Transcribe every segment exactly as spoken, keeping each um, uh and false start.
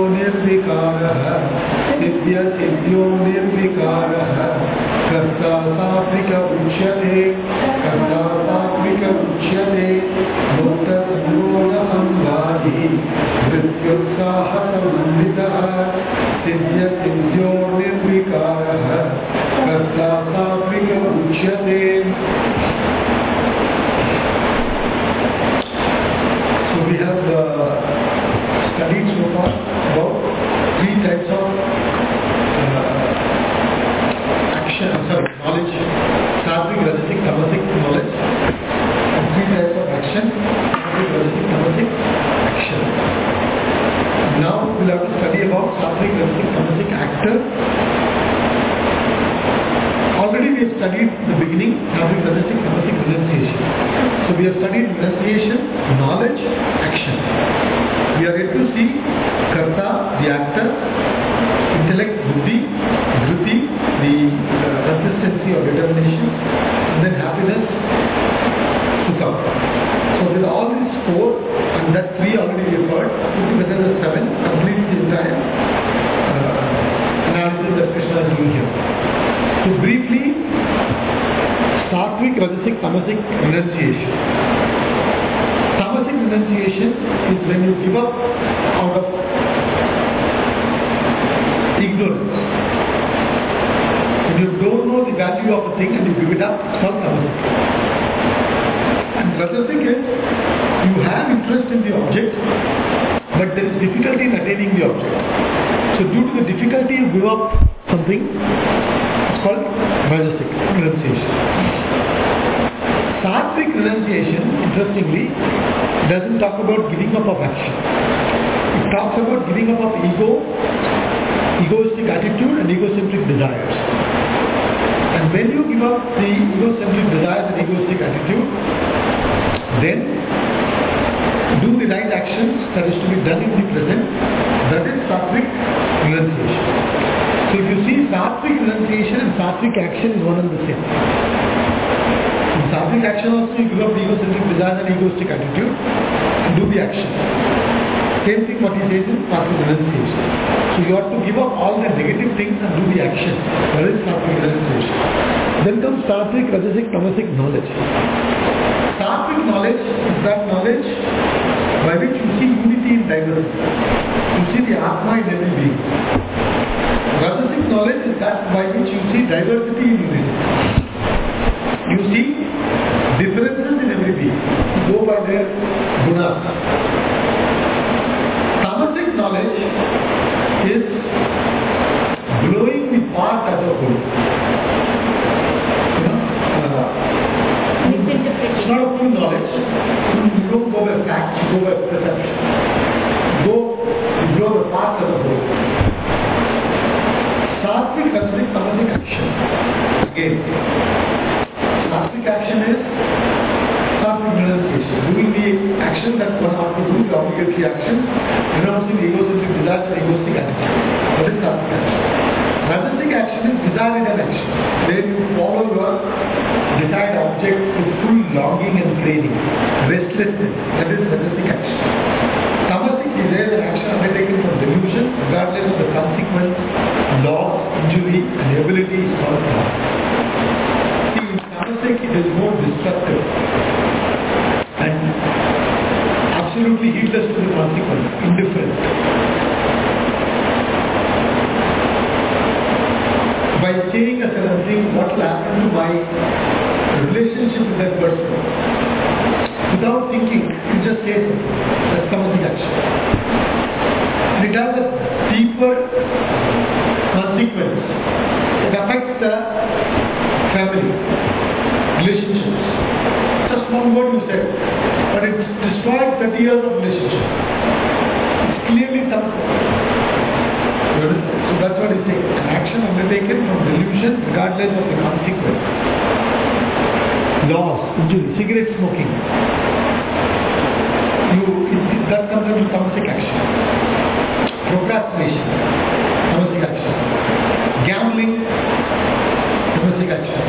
निर्विकारः सिद्ध्य सिद्ध्यो निर्विकारः कर्ता सात्विक उच्यते कर्ता सात्विक उच्यते मुक्त संयोग संवादी मृत्युत्साह समन्वितः सिद्ध्य सिद्ध्यो निर्विकारः कर्ता सात्विक उच्यते. So we have uh, studied so far about three types of uh, action, sorry, knowledge, sattvic, rajasic, tamasic knowledge, and three types of action, sattvic, rajasic, tamasic action. Now we will have to study about sattvic, rajasic, tamasic actor. Already we have studied the beginning, sattvic, rajasic, tamasic renunciation. So we have studied renunciation, knowledge, action. We are yet to see karta, the actor, intellect, buddhi, dhruti, the uh, consistency or determination, and then happiness, sukha. So with all these four, and that three already we have heard, put together the seven, complete the entire uh, analysis that Krishna is doing here. So briefly, sattvic, rajasic, tamasic renunciation. Tamasic renunciation is when you give up out of ignorance. When you don't know the value of a thing and you give it up, it's called tamasic. And rajasic is, you have interest in the object, but there is difficulty in attaining the object. So due to the difficulty you give up something, it's called rajasic renunciation. Sattvic renunciation, interestingly, doesn't talk about giving up of action. It talks about giving up of ego, egoistic attitude and egocentric desires. And when you give up the egocentric desires and egoistic attitude, then do the right actions that is to be done in the present. That is sattvic renunciation. So if you see, sattvic renunciation and sattvic action is one and the same. In sattvic action also you give up the egocentric desire and egoistic attitude and do the action. Same thing what he says in sattvic renunciation. So you have to give up all the negative things and do the action. That is sattvic renunciation. Then comes sattvic, rajasic, tamasic knowledge. Sattvic knowledge is that knowledge by which you see unity in diversity. You see the Atma in every being. Rajasic knowledge is that by which you see diversity in unity. You see differences in every being. You go by their gunas. Tamasic knowledge is blowing the part as a whole. You know, uh, it's not a full knowledge. You don't go by facts, you go by perception. You go, you blow the part as a whole. Sattvic, rajasic, tamasic action. Again, sattvic action is sattvic renunciation. Doing the action that one ought to do, the obligatory action, renouncing the egocentric desires and egoistic attitude. That is sattvic action. Rajasic action is desire-ridden action, where you follow your desired object with full longing and craving, restlessness. That is rajasic action. Tamasic is there an action undertaken from delusion, regardless of the consequence, loss, injury, and ability is called loss. See, in tamasic it is more destructive and absolutely heedless to the consequence, indifferent. By saying a certain thing, what will happen to my relationship with that person? Without thinking, you just say something. That's tamasic action. And it has a deeper consequence. It affects the family, relationships. Just one word you said, but it destroyed thirty years of relationship. It's clearly tamasic. So that's what he says. An action undertaken from delusion regardless of the consequence. Loss, injury, cigarette smoking. You, it, it, that comes into tamasic action. Procrastination, tamasic action. Gambling, tamasic action.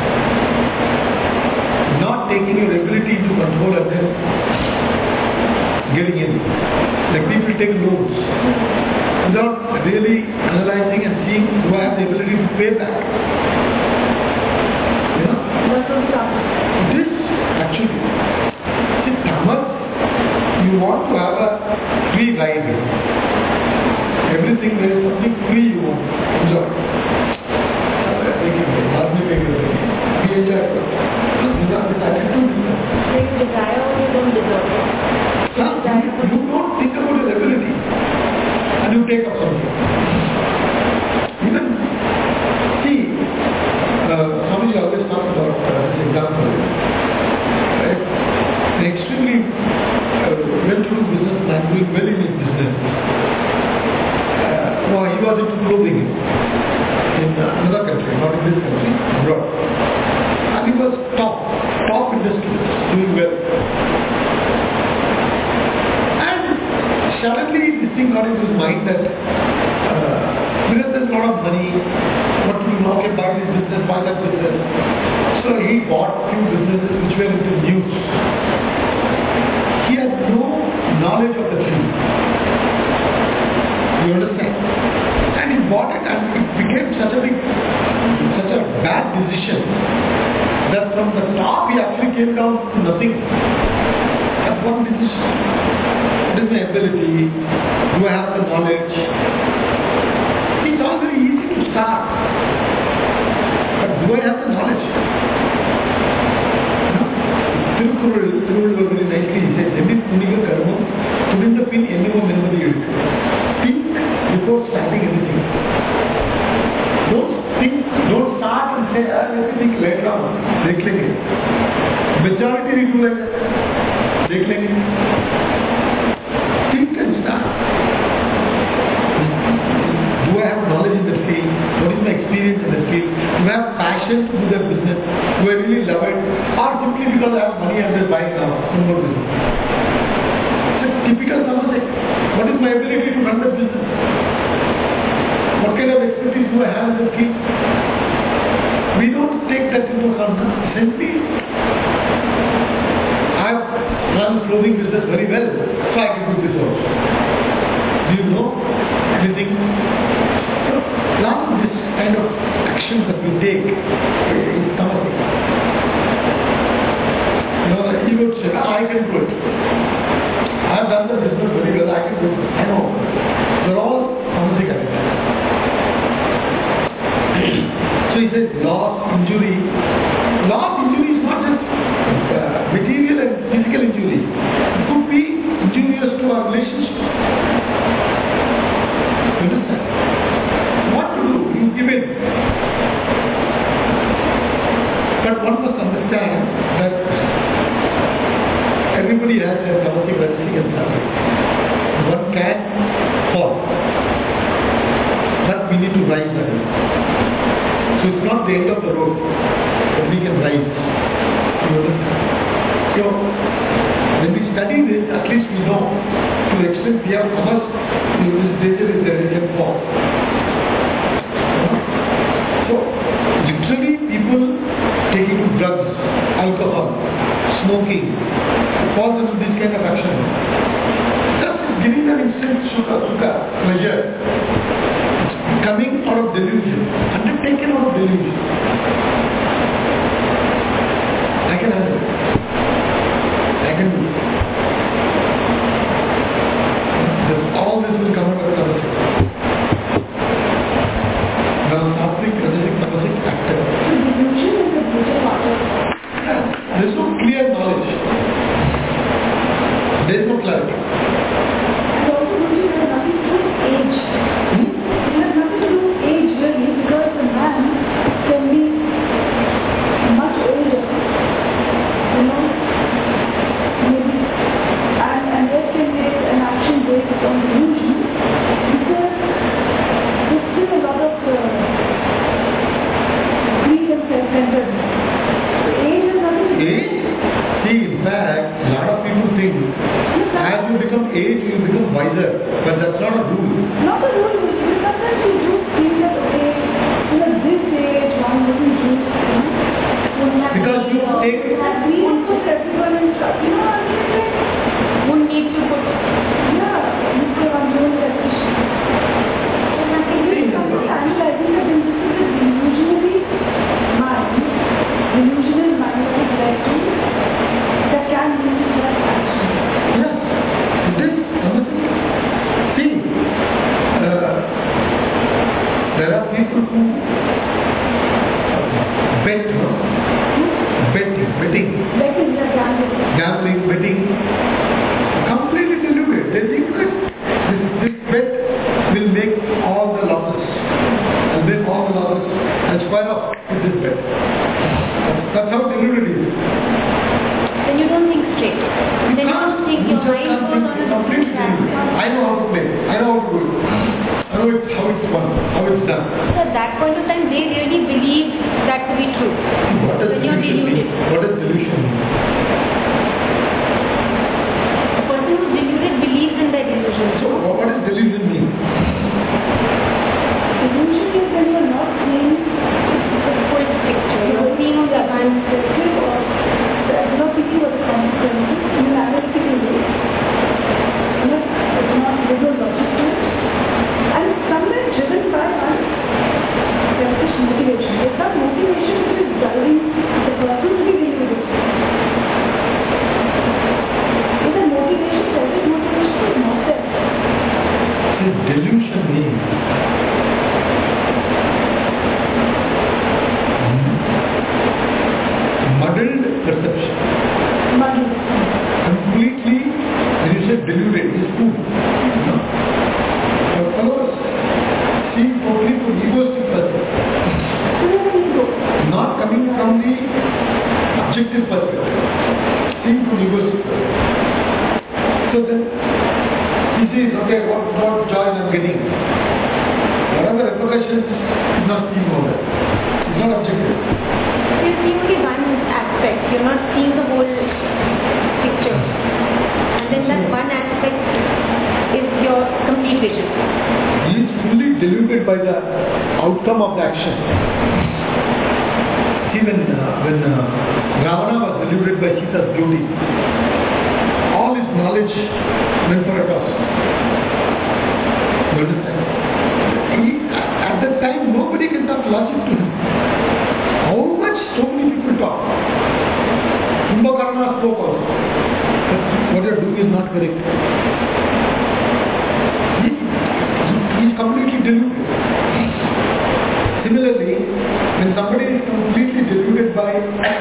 Not taking your ability to control and then getting in. Like people take loans. without really analyzing and seeing do I have the ability to pay back. You know? This actually, see, tamas, you want to have a free ride. Everything there is something free you want. Enjoy. We enjoy. This attitude is So you desire or you don't deserve it? You Huh? desire You, for you don't think about your ability and you take up something. Even, see, uh, Swamiji always talks about uh, this example. Right? An extremely uh, well-to-do businessman doing well in his business. Uh, well, he was into clothing in uh, another country, not in this country, abroad. And he was top, top industry, doing well. Suddenly this thing got into his mind that uh, because there's a lot of money, what to do now, can buy this business, buy that business. So he bought few businesses which were into news. He had no knowledge of the field. You understand? And he bought it and it became such a big, such a bad decision that from the top he actually came down to nothing. That's one decision. What is my ability? Do I have the knowledge? It's all very easy to start. But do I have the knowledge? Tirukkural, Tiruvallur very nicely he says, Emil Puniga Karmam, Tudinda Pin Ennumam Envadi Edukku. Think before starting anything. Don't think, don't start and say, ah, let me think later on. Dekh lenge. Majority we do like that. Dekh lenge. Think and start. Do I have knowledge in the field? What is my experience in the field? Do I have passion to do that business? Do I really love it? Or simply because I have money I'm just buying now? No more business. It's a typical Namaste. What is my ability to run the business? What kind of expertise do I have in the field? We don't take that into account. Simply, I've run the clothing business very well, so I can do this also. Do you know anything? So, a lot of this kind of actions that we take is tamasik. You know, you would say, oh, I can do it. I've done the business very well, I can do it. I know. They're all tamasik actions. So he says, loss, injury. Loss, injury is not just uh, material and physical injury. It could be injurious to our relationship. You understand? What to do? You give in. But one must understand that everybody has their tamasik, rajasic and sattvic. One can fall. But we need to rise again. So it's not the end of the road, but we can rise. You understand? So when we study this, at least we know to the extent we have tamas, this danger is there, we can fall. So literally people taking drugs, alcohol, smoking, falls into this kind of action. Just giving them instant sukha, sukha, pleasure. Coming out of delusion, undertaken out of delusion. I can handle it. I can do it. This, all this will come out of the tamasik. people who bet, no? Betting, betting, Betting, yeah, gambling. gambling, betting, completely deluded. They think that this, this bet will make all the losses. I'll make all the losses. I'll square up with this bet. That's, that's how deluded it is. Then you don't think straight. Then you don't think You your just mind can't goes think. on a Completely different deluded. track. I know how to play. I know how to do it. I know it's, how it's done. How it's done. So at that point of time, they really believe that to be true. What does When you're delusion mean? deluded. What does delusion mean? The person who's deluded believes in their delusion. So what what does delusion mean? Delusion is when you're not seeing the full picture. You're seeing on the one perspective or you're not thinking about the consequences in an analytical way. You're not, it's not, there's no logic to it. And it's somewhere driven by one selfish motivation. There's some motivation which is driving the person to be deluded. If the motivation, selfish motivation is not there. See, delusion means muddled perception. Muddled. Completely, when you say deluded, it is food. You know? A fellow is seeing totally from egoistic perspective, not coming from the objective perspective, seeing from egoistic perspective. So then, he sees, okay, what, what joy I'm getting. Whatever repercussions, he's not seeing all that. It's not objective. You see only one aspect, you're not seeing the whole picture. And then that one aspect is your complete vision. He is fully deluded by the outcome of the action. See, when, uh, when uh, Ravana was deluded by Sita's beauty, all his knowledge went for a toss. You understand? He, at that time, nobody can talk logic to him. How much so many people talk? Kumbhakarna spoke also. But what you're doing is not correct. He, he is completely deluded. Similarly, when somebody is completely deluded by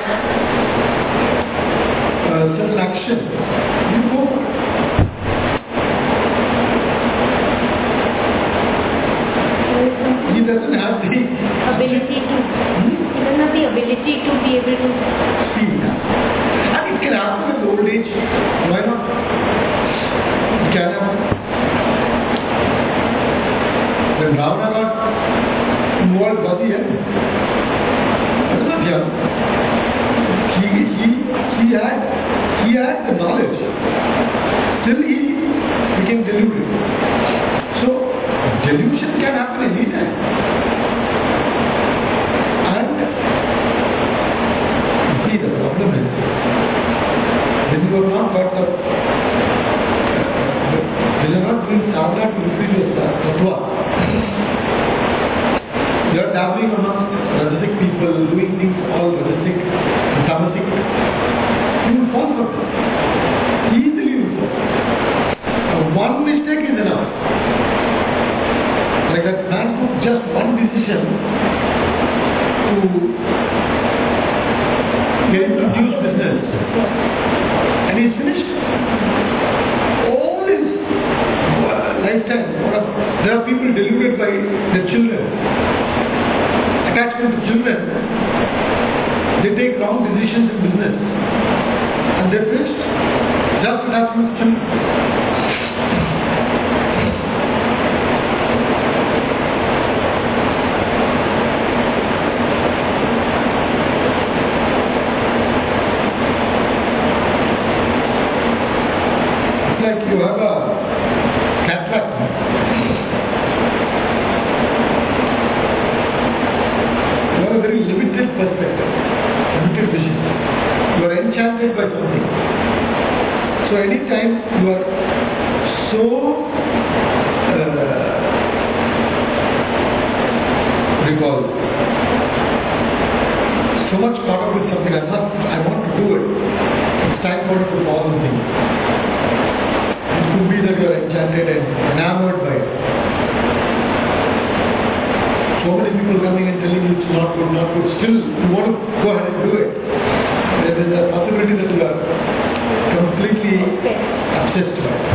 uh, certain action, you go for it. He doesn't have the Ability to, he doesn't have the ability to be able to. see. And it can happen in old age. Why not? It can happen. When Ravana got involved, was he young? He was not young. He, he, he, had, he had the knowledge. Still he became deluded. So, delusion can happen anytime. And see, the problem is when you have not got the when you are not doing sadhana to increase your sattva, you are dabbling amongst rajasic people, doing things all rajasic and tamasic, you will fall for this. Easily you will fall. Now, one mistake is enough. Like that man took just one decision to get into news business, and he's finished. All his uh, lifetime, there are people deluded by their children, attachment to children. They take wrong decisions in business, and they're finished. Just attachment to children. Like you have a cataract. You have a very limited perspective, limited vision. You are enchanted by something. So anytime you are so uh, what do you call it? So much caught up with something, I must, I want to do it. It's time for it to fall on things. It could be that you are enchanted and enamored by it. So many people people coming and telling you it's not good, not good, still you want to go ahead and do it. There is a possibility that you are completely obsessed by it.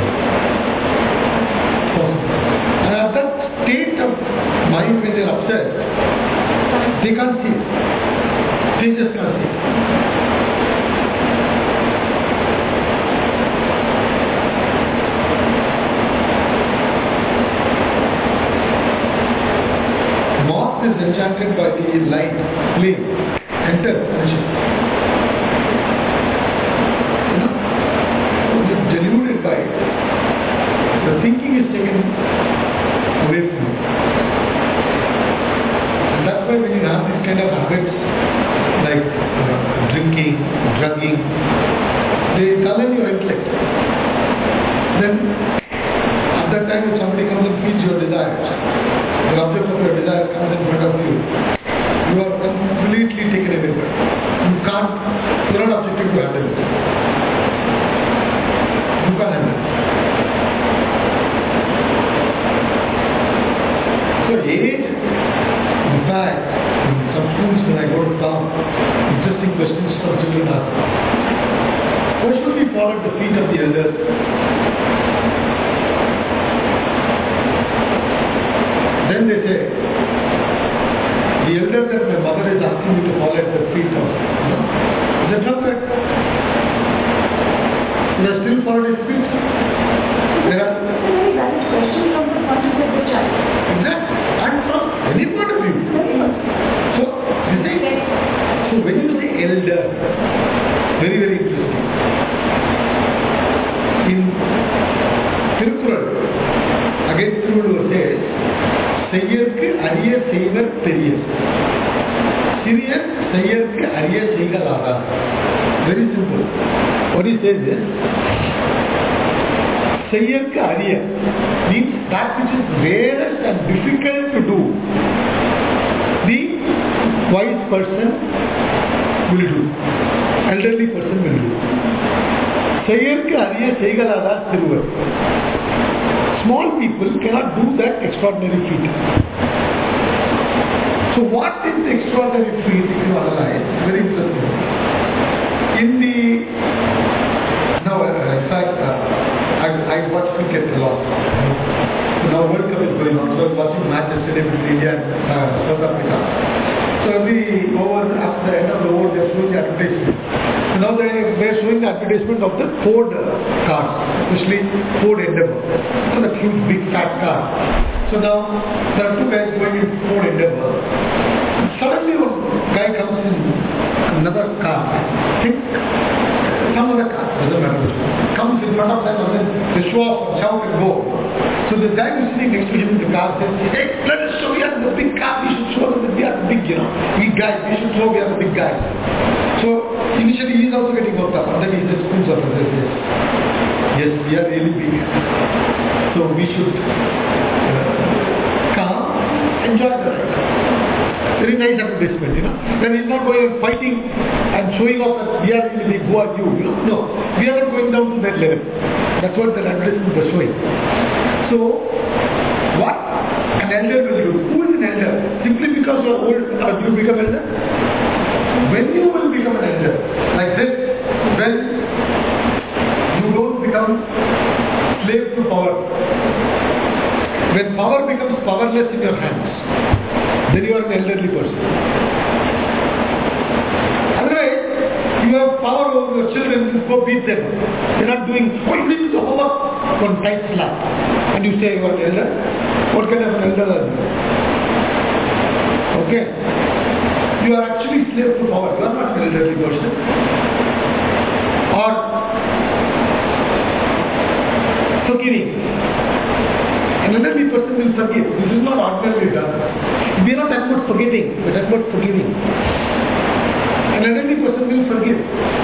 And at that state of mind when they are obsessed, they can't see it. They just can't see it. Moth is enchanted by the light, flame, enter, friendship. You know, it is deluded by it. The thinking is taken away from you. And that's why when you have these kind of habits like uh, drinking, drugging, they dull your intellect. Then at that time if somebody comes and feeds your desires, the object of your desire comes in front of you, you are completely taken away by it. You can't, you are not objective to handle it. You can't handle it. So age, in fact, in some schools when I go to town, interesting questions from children ask. Why should we fall at the feet of the elders? Then they say, the elder that my mother is asking me to fall at the feet of, you know, is that not correct? You are still fall at his feet? There are It's a very valid question from the point of view of the child. exactly, and from any point of view. Very much. So, you see, so when you say elder, very, very interesting. In Tirukkural, again Tiruvallur says, செய்யற்கு அரிய செய்வர் பெரியர் சிறியர் செய்யற்கு அரிய செய்கலாரா. Very simple. What he says is, செய்யற்கு அரிய means that which is rarest and difficult to do, the wise person will do, elderly person will do. செய்யற்கு அரிய செய்கலாரா சிறுவர். Small people cannot do that extraordinary feat. So what is the extraordinary feat if you analyze? Very interesting. In the, now uh, in fact, uh, I, I watch cricket a lot. So now World Cup is going on, so I was watching matches today between India and uh, South Africa. So every over, after the end of the over, they are showing the advertisement. So now they, they are showing the advertisement of the Ford uh, cars, especially Ford Endeavour. So that huge big fat car. So now there are two guys going in Ford Endeavour. And suddenly one guy comes in another car. I think some other car, doesn't matter which one. Comes in front of them and then they show off and shout and go. So the guy who's sitting next to him in the car says, hey, let us show you the big car, we should show them that we are the big, you know, big guys, we should show we are the big guys. So initially he is also getting worked up and then he just pulls up and says, yes, yes, we are really big. So we should uh, come, enjoy the ride. Very nice advertisement, you know. Then he's not going and fighting and showing off that we are really big, who are you, you know. No, we are not going down to that level. That's what the advertisement was showing. So, what an elder will do? Who is an elder? Simply because you are old, uh, you become elder? When you will become an elder, like this, when you don't become slave to power. When power becomes powerless in your hands, then you are an elderly person. Otherwise, you have power over your children, you go beat them. They are not doing, oh, you need the homework, one tight slap. And you say you are an elder? What kind of an elder are you? Okay? You are actually slave to power. You are not an elderly person. Or forgiving. An elderly person will forgive. This is not ordinarily done. We are not talking about forgetting, we are talking about forgiving. An elderly person will forgive.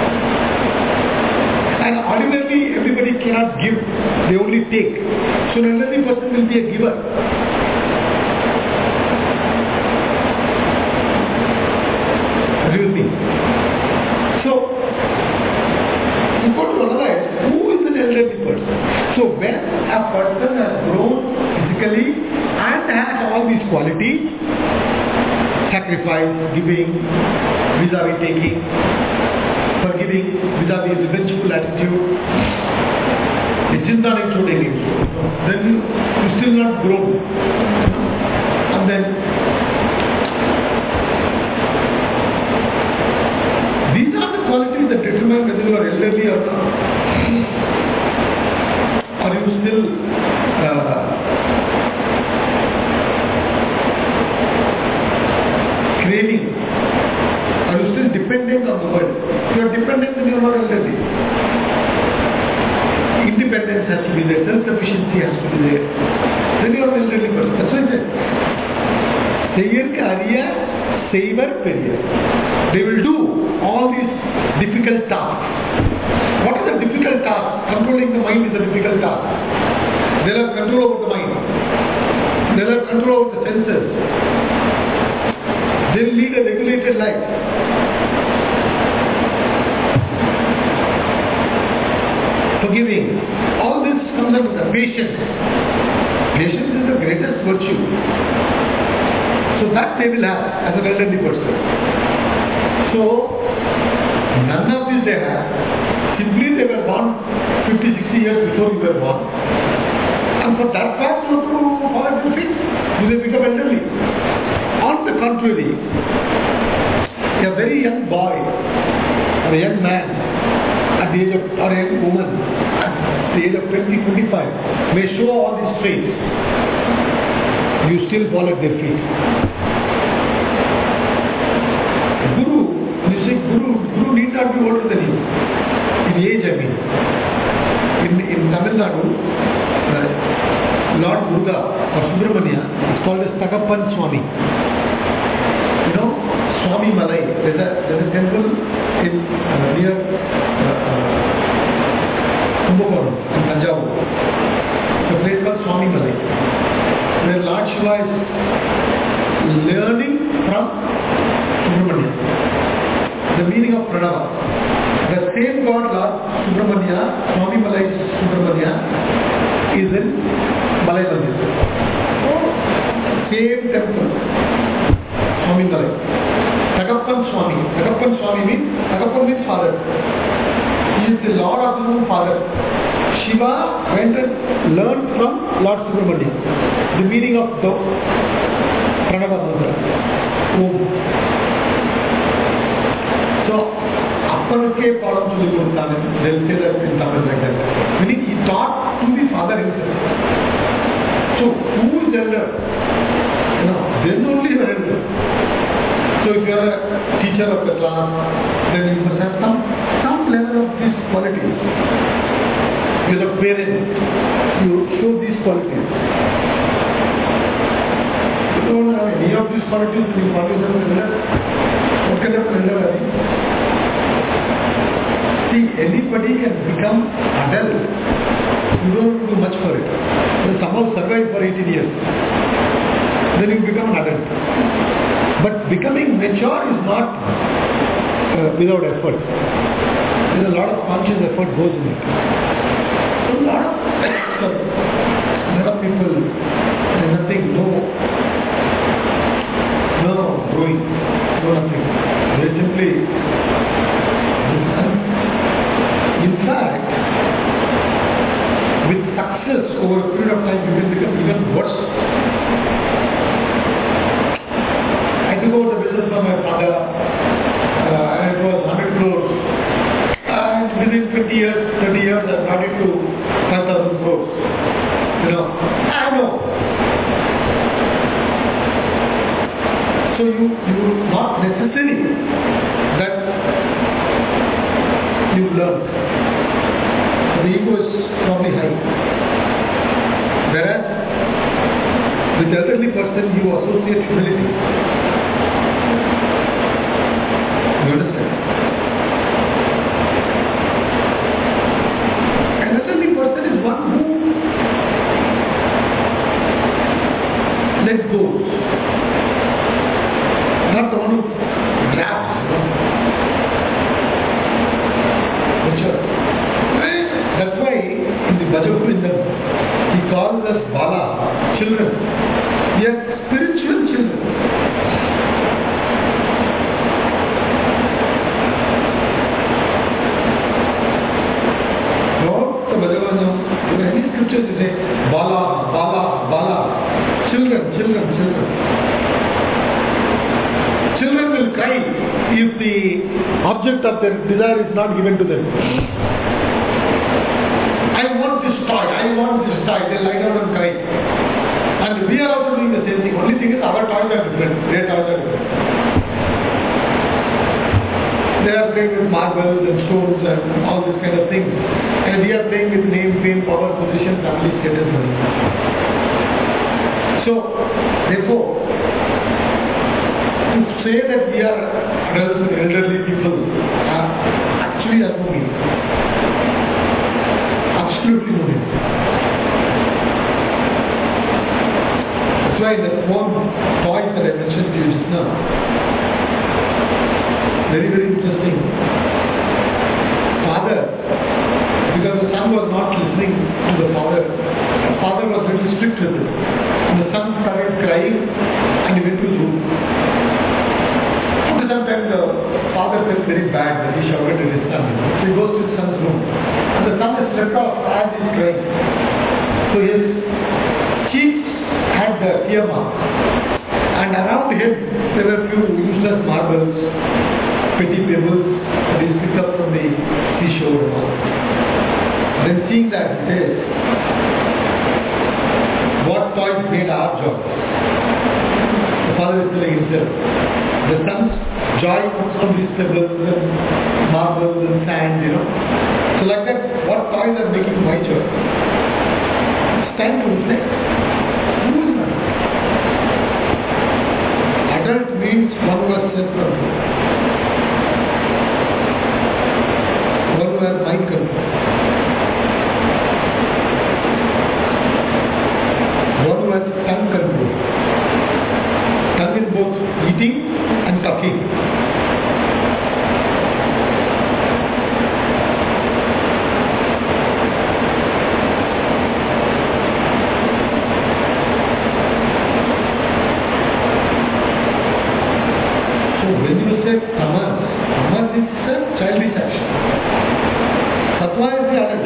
And ordinarily everybody cannot give, they only take. So an elderly person will be a giver. What do you think? So, you got to analyze who is an elderly person. So when a person has grown physically and has all these qualities, sacrifice, giving, vis-a-vis taking, forgiving, vis-a-vis revengeful attitude. Chintana including then you, you still not grown. And then these are the qualities that determine whether you are elderly or not. Are you still uh, craving? Are you still dependent on the world? If you are dependent, then you are not elderly. Independence has to be there, self-sufficiency has to be there. Then you are an elderly person. That's why I said, Seyyirku Ariya, Seivar Periya. They will do all these difficult tasks. What is a difficult task? Controlling the mind is a difficult task. They'll have control over the mind. They'll have control over the senses. They'll lead a regulated life. Forgiving. All this comes under the patience. Patience is the greatest virtue. So that they will have as an elderly person. So none of this they have. Simply they were born fifty, sixty years before you were born. And for that fact you have to fall into fit. You will become elderly. On the contrary, a very young boy or a young man at the age of, or a young woman at the age of twenty, twenty-five may show all these traits. You still fall at their feet. Guru, when you say Guru, Guru need not be older than you. In age, I mean. In, in Tamil Nadu, uh, Lord Durga or Subramania is called as Thagappan Swami. You know, Swami Malai. There's a, there's a temple in uh, near uh, uh, Kumbakonam in Tanjavur. It's a place called Swami Malai, where Lord Shiva is learning from Subramania the meaning of Pranava. The same God, Lord Subramania, Swami Malai Subramania, is in Malai Mandir. Same temple, Swami Malai. Thagappan Swami. Thagappan Swami means, Thagappan means father. He is the Lord of his own father. Shiva went and learned from Lord Subramania the meaning of the Pranava Mantra. Om. So, Appanake Padam Chuli Kodutane, they'll say that in Tamil like that. Meaning he taught to the father himself. So, who is elder? You know, then only you are elder. So, if you are a teacher of the class, then you must have some, some level of these qualities. You are a parent, you show these qualities. You don't have any of these qualities, then you call yourself an elder. What kind of elder are you? See, anybody can become adult. You don't do much for it. You somehow survive for eighteen years. Then you become an adult. But becoming mature is not uh, without effort. There's a lot of conscious effort goes in it. So a lot of, a lot of people, there's nothing, no, no growing, no nothing. They simply, in fact, with success over a period of time, you will become even worse. I took over the business from my father, uh, and it was one hundred crores. And within twenty years, thirty years, I brought it to five thousand crores. You know, I know. So you, you not necessary that you learn. The ego is probably high. Whereas with the elderly person you associate humility. You understand? An elderly person is one who lets go. Not the one who grabs. That's why in the Bhajagovindam he calls us Bala, children. We are spiritual children. children, children. Children will cry if the object of their desire is not given to them. I want this toy, I want this toy. They lie down and cry. And we are also doing the same thing. Only thing is our toys are different. Their toys are different. They are playing with marbles and stones and all this kind of things. And we are playing with name, fame, power, position, family, status, money. So, therefore, to say that we are adults and elderly people are actually has no meaning. Absolutely no meaning. That's why the one toys that I mentioned to you just now, very, very interesting. Father, because the son was not listening to the father, the father was a little strict with him. And the son started crying and he went to his room. After some time the father felt very bad that he shouted at his son. So he goes to his son's room. And the son is slept off as he is crying. So his cheeks had the tear marks. And around him there were few useless marbles, petty pebbles that he picked up from the seashore and all. Then seeing that, he says, what toys made our joy? The father is telling himself, the son's joy comes from these pebbles and marbles and sand, you know. So like that, what toys are making my joy? It's time to reflect. Who is that? Adult means one who has self-control. One who has mind control. One who has tongue control. Tongue in both eating and talking. So when you say tamas, tamas is a childish action. Sattva is the adult.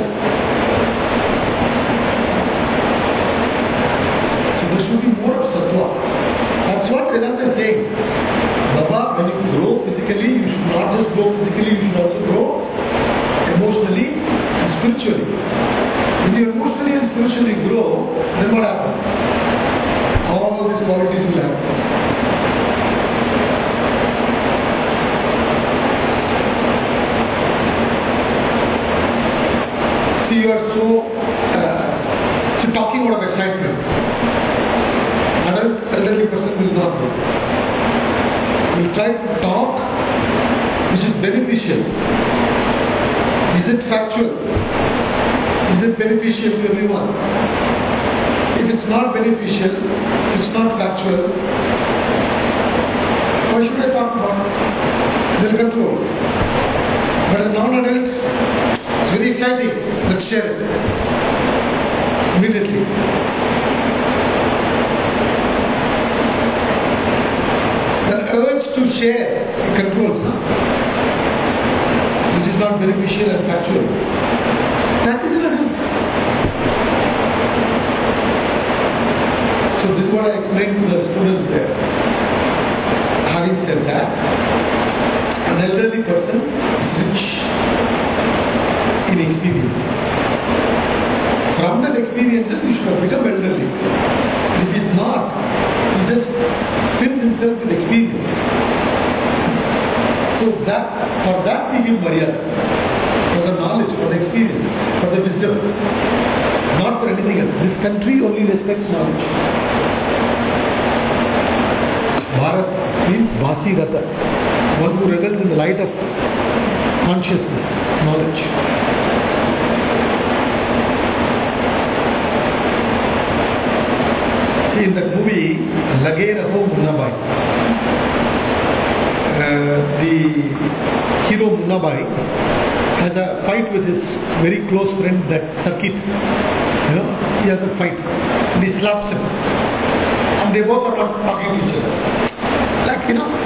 So there should be more of sattva. That's what Vedanta is saying. Baba, when you grow physically, you should not just grow physically, you should also grow emotionally and spiritually. When you emotionally and spiritually grow, then what happens? All these qualities will happen. See, you are so, uh, so talking out of excitement. Adult, elderly person will not do. Will try to talk which is beneficial. Is it factual? Is it beneficial to everyone? If it's not beneficial, if it's not factual, why should I talk about it? They'll control. But as non-adult, it's very exciting. Let's share it. Immediately. The urge to share controls, huh? Which is not beneficial and factual. That is an adult. So this is what I explained to the students there. Having said that, an elderly person is rich in experience. From that experiences, he should have become elderly. If he is not, he just fills himself with experience. So that, for that we give maryada. For the knowledge, for the experience, for the wisdom. Not for anything else. This country only respects knowledge. Bharat means Vasi Rata. One who revels in the light of consciousness, knowledge. See, in that movie, Lage Raho Munnabai, uh, the hero Munnabai has a fight with his very close friend, that Sakit. You know, he has a fight. And he slaps him. And they both are not talking to each other. Like, you know.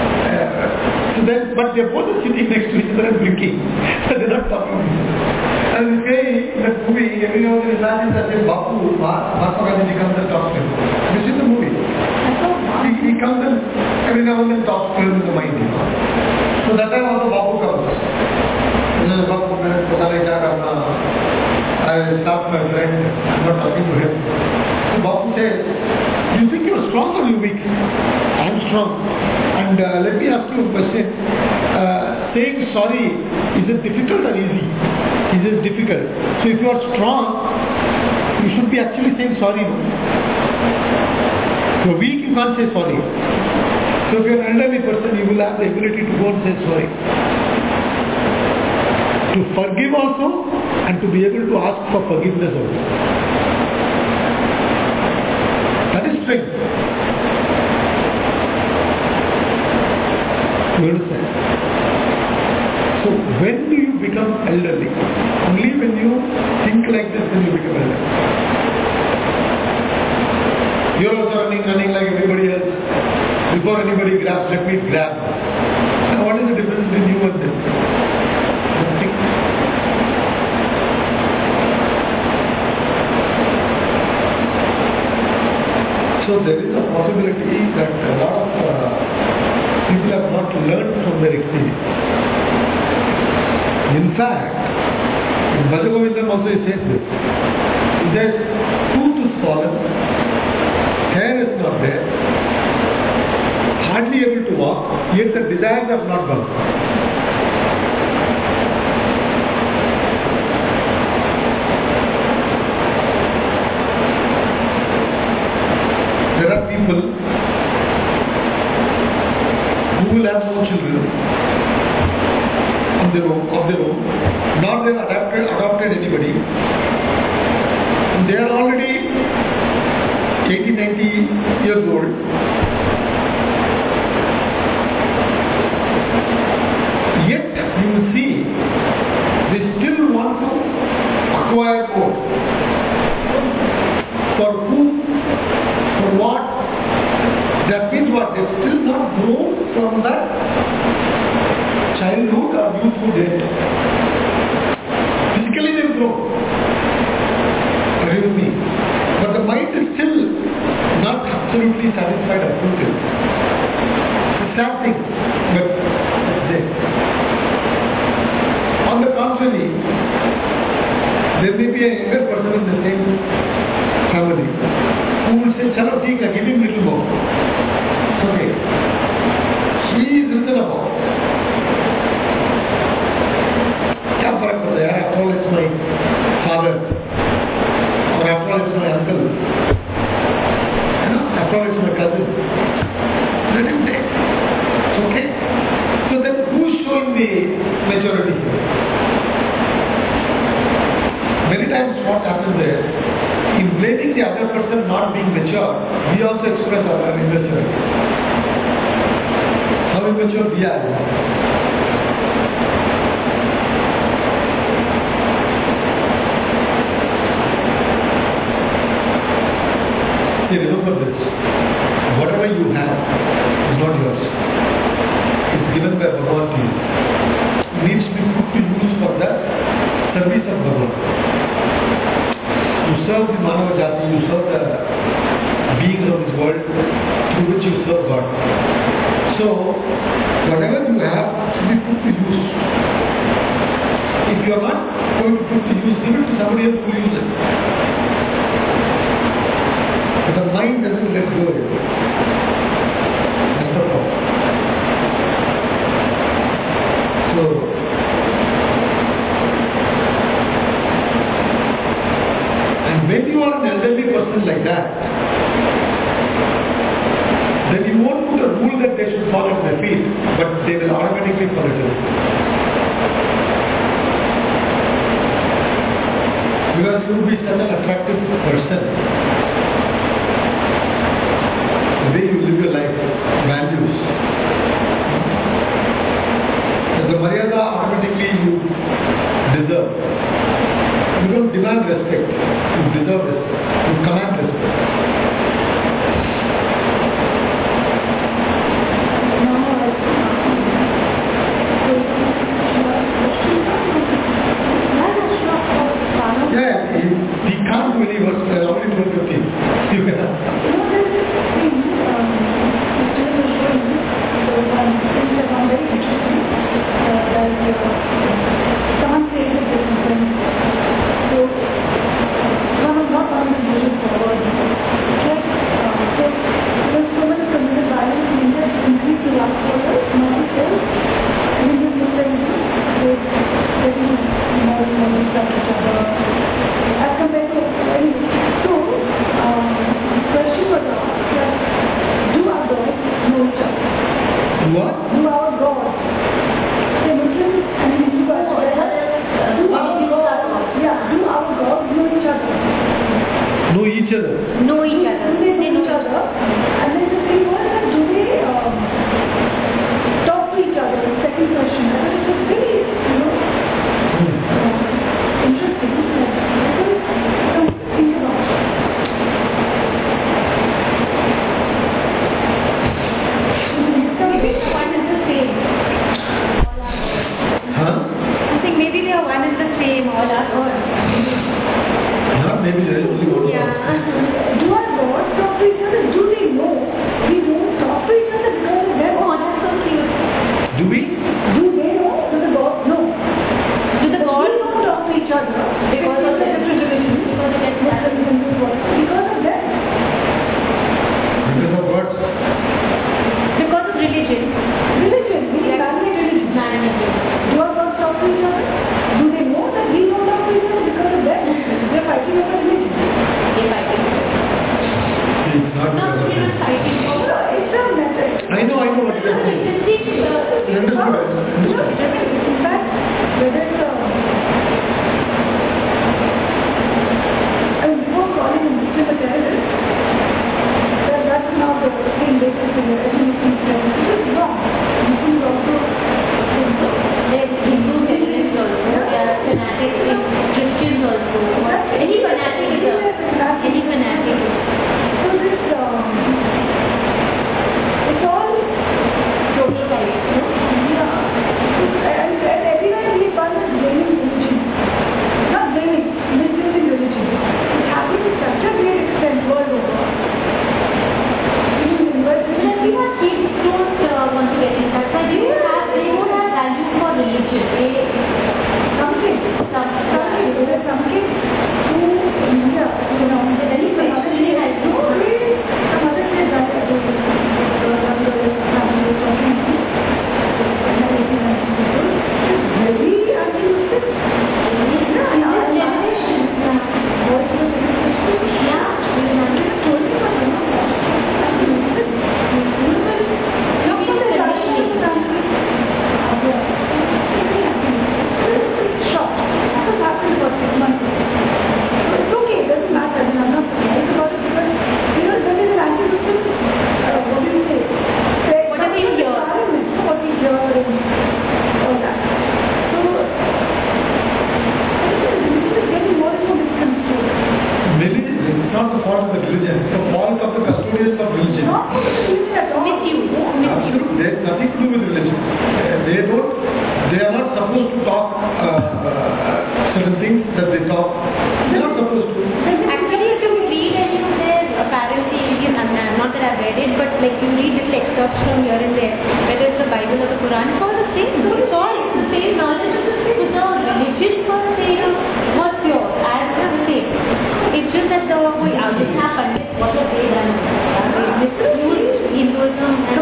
Uh, so then, but they both are sitting next to each other and drinking. They're not talking to each other. And this guy, in that movie, every now and then imagine that say, Bapu, Mahatma Gandhi becomes the top man. You see the movie? He, he comes and every now and then talks to him in the mind. You know? So that time also Bapu comes. You know, Bapu, I stopped my friend, I'm not talking to him. So Bapu says, you think you're strong or you weak? I'm strong. And uh, let me ask you a question. Uh, saying sorry, is it difficult or easy? Is it difficult? So if you are strong, you should be actually saying sorry. No? If you're weak, you can't say sorry. So if you're an elderly person, you will have the ability to go and say sorry. To forgive also, and to be able to ask for forgiveness also. That is strength. You understand? So when do you become elderly? Only when you think like this, then you become elderly. You are also running, running like everybody else. Before anybody grabs, let me grab. Now what is the difference between you and them? Nothing. So there is a possibility that a lot of uh, people have not learned from their experience. In fact, in Bhajagovindam also he says this. He says, tooth is fallen, hair is not there, hardly able to walk, yet the desires have not gone. There are people who will have no children on their own, of their own, nor they have adopted, adopted anybody. And they are already eighty, ninety years old. Yet you will see they still want to acquire more. For whom? For what? That means what? They still not grown from that childhood or youthhood yet. Physically they have grown. Agree with me? But the mind is still not absolutely satisfied or fulfilled. It's a sad thing, but it's there. On the contrary, there may be a younger person in the same family who will say, Chalo, take a, give him little more. It's okay. He is reasonable. क्या फर्क पड़ता है? After all, it's my father. Or after all, it's my uncle. You know, after all, it's my cousin. Let him take. It's okay. So then, who is showing the maturity? Many times, what happens is, in blaming the other person not being mature, we also express our immaturity. How immature we are. See, remember this. Whatever you have is not yours. It's given by Bhagavan to you. It needs to be put to use for the service of Bhagavan. You serve the Manava Jati, you serve the beings of this world through which you serve God. So, whatever you have should be put to use. If you are not going to put to use, give it to somebody else who will use it. But the mind doesn't let go of it. That's the problem. So, and when you are an elderly person like that, then you won't put a rule that they should fall at their feet, but they will automatically fall at your feet. Because you will be such an attractive person. The way you live your life, values. As the Maryada automatically you deserve. You don't demand respect, you deserve respect, you command respect. a citing for it's a method. I know, I know what you are saying. You understood, understood. In fact, whether it's a I mean, before calling a Muslim a terrorist, that, that's not the same basis in the Muslim terrorist. This is wrong. Muslims also There's Hindu terrorists also, there are fanatics, Christians also. Any fanatic is a, any fanatic. so this, um, it's all Total right, no? yeah. And, and everywhere we find is blaming religion. Not blaming, misusing religion. It's happening to such a great extent world over. Even in universities, When we have kids don't uh, want to get in touch, but they don't have, they don't have value for religion. They, some kids, some, some kids, there are some kids who, in India, you know, the very spiritually has no, no. really, some other kids are like, uh, some girl is family is talking to me, eighteen, nineteen years old, she's very anti-Muslim. Yeah, and This I- generation, Boys were very Christian. yeah, We have told me, but you know, anti-Muslim. Look at the direction of the country. Shock. This has happened for six months. So it's okay, it doesn't matter. I mean, I'm not surprised about it because, you know, when there's an anti-Muslim, uh, what do you say? Say Whatever you hear. parliament, what we hear and all that. So, religion is getting more and more misconstrued. Religion, it's not the fault of the religion, it's the fault of the custodians of religion. Not for the religion at all. misuse. Absolutely, there's nothing to do with religion. Uh, They don't, they are not supposed to talk uh, uh, certain things that they talk. They're not supposed to. Actually, if you read any of their apparently, Indian, I'm not that I've read it, but like you read little excerpts from here and there, whether it's the Bible or the Quran, it's all the same. It's all the same knowledge of the same. The religion per se was pure, as the same. It's just that the whole outcome happened. What have they done? They misused Hinduism and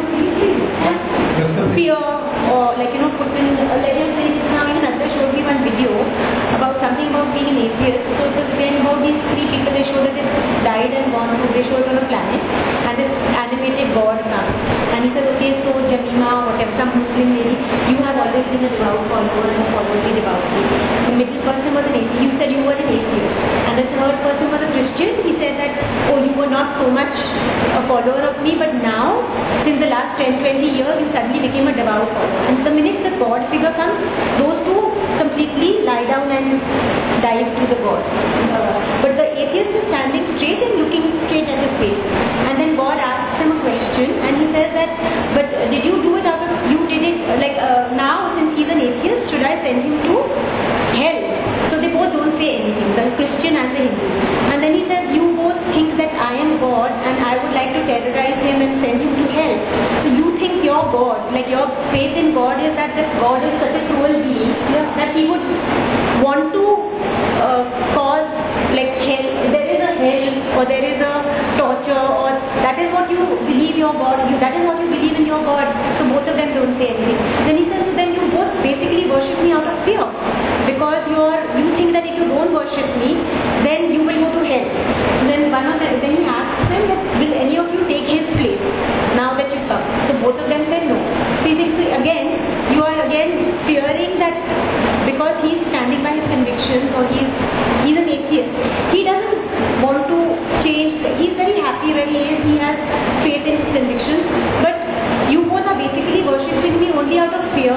That's the thing. fear, or like you know, put in uh, like you say now even Adda showed me one video about something about being an atheist. So it was again about these three people. They showed that they died and gone to. They showed on a planet and this animated god comes and he said, okay, so Jamima, whatever, some Muslim lady, you have always been a devout follower and followed me devoutly. The middle person was an atheist. You said you were an atheist, and the third person was a Christian. He said that, oh, you were not so much a follower of me, but now since the last ten, twenty years, you suddenly became a devout follower. And the minute the God figure comes, those two completely lie down and dive to the God. Uh, but the atheist is standing straight and looking straight at his face. And then God asks him a question and he says that, but did you do it out of, you did it, like uh, now since he's an atheist, should I send him to hell? So they both don't say anything, the Christian and the Hindu. And then he says, you both think that I am God and I would like to terrorize him and send him to hell. So you think your God, like your faith in God is that this God is such a cruel being that he would want to uh, cause like hell, there is a hell or there is a torture, or that is what you believe your God, you, that is what you believe in your God. So both of them don't say anything. Then he says, so then you both basically worship me out of fear, because you are, you think that if you don't worship me, then you will go to hell. Then one of them, then he asks them that will any of you take his place now that you come? So both of them said no. So he thinks, again, you are again fearing that because he is standing by his convictions, or he is he's an atheist, he doesn't want to change. He's very happy where he is. He has faith in his convictions. But you both are basically worshipping me only out of fear,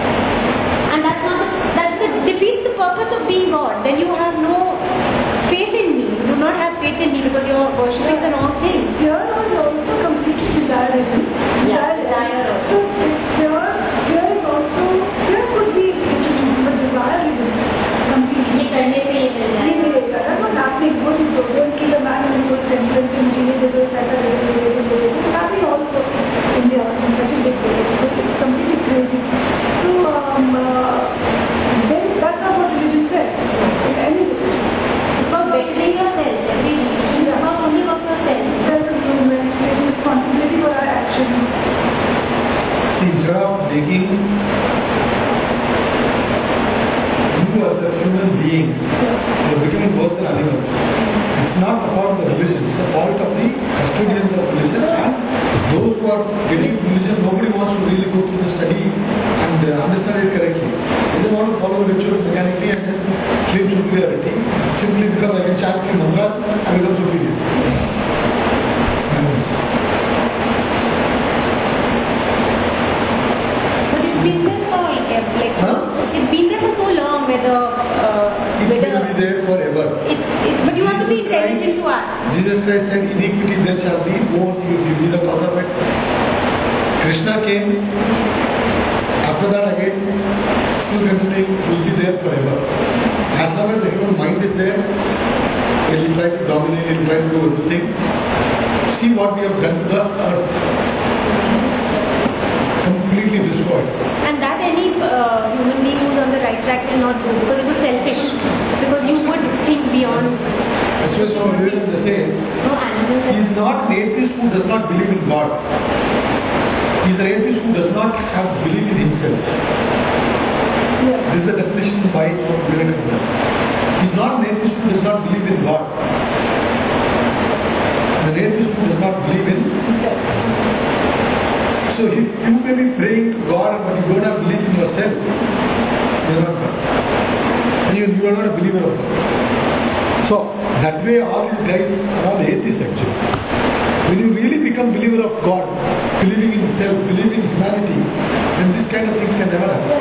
and that's not that defeats the purpose of being God. Then you have no faith in me. You do not have faith in me because you are worshipping the wrong thing. Fear was also completely desirable. Yeah, desire also. So fear, fear is also, fear could be legitimate, but desire isn't completely. ये करने से ये मिल नहीं जाएगा. मिलेगा. That's what's happening. Go to go, don't kill a man and go to temperance and teenagers will set a It's happening also in India in such a big way. It's completely crazy. So, um, uh, then that's not what religion says. In any religion. It's about bettering yourself. Every religion is about only about yourself. Self-improvement, taking responsibility for our actions. See, instead of making you as a human being, you're becoming worse than animals. It's not the fault of the religion, it's the fault of the custodians of religion. who are getting religion, nobody wants to really go through the study and uh, understand it correctly. They just want to follow rituals mechanically and then claim superiority simply because I can chant few mantras, I become superior. But it's been there for like, like Huh? it's been there for so long whether uh, It whether will be there forever. it's, it's but you have to be Jesus Christ- intelligent to ask. Jesus Christ said, iniquity there shall be, wars you will be the cause of it. Krishna came, after that again, still continuing, will be there forever. As long as the human mind is there, it will try to dominate, it will try to do everything. See what we have done to the earth. Completely destroyed. And that any uh, human being who's on the right track will not do because it was selfish. Because you would think beyond. That's why some Vivekananda says, No animals. he is not an atheist who does not believe in God. He is an atheist who does not have belief in himself. This is the definition by Vivekananda. He is not an atheist who does not believe in God. The atheist who does not believe in himself. So if you may be praying to God but you don't have belief in yourself, you are not God. And you, you are not a believer of God. So that way all these guys are all atheists actually. When you really become believer of God, believing in self, believing in humanity, then this kind of things can never happen.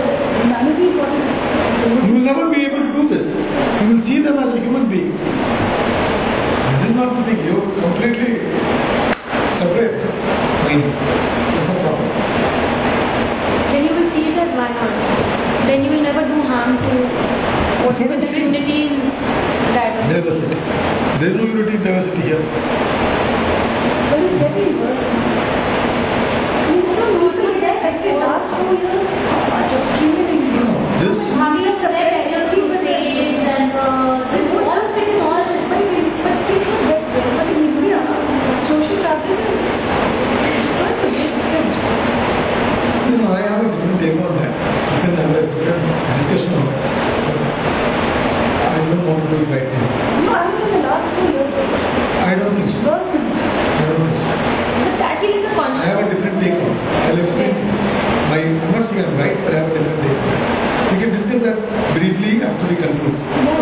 You will never be able to do this. You will see them as a human being. This is not the thing. You are completely separate mind. That's the problem. Then you will see it as one on. Then you will never do harm to whatever the unity in diversity. Diversity. There is no unity in diversity here. But it's getting worse. It's so usually that like the last two years are just killing you. This Having a separate energy for race and uh, this all of it is all But it- but it's not that way. But in India, social fabric is quite a big difference. You know, I have a different take on that. You can have a different discussion on that. I don't want to do it right now. No, I mean in the last two years, I don't think so. worse than I don't think so. but that is a I conscious. have a different take on it. I'll explain. My, I'm not saying I'm right, but I have a different take. We can discuss that briefly after we conclude.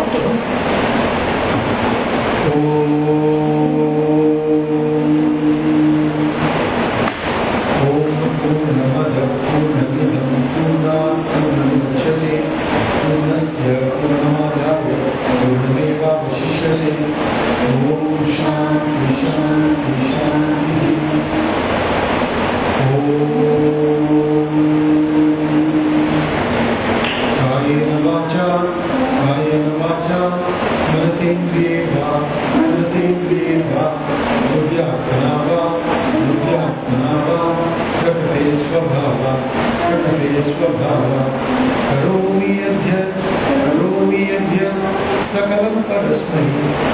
कायेन वाचा कायेन वाचा मनसेन्द्रियेर्वा मनसेन्द्रियेर्वा बुद्ध्यात्मना वा बुद्ध्यात्मना वा प्रकृते स्वभावा प्रकृते स्वभावा करोमि यद्य करोमि यद्य सकलं परस्मै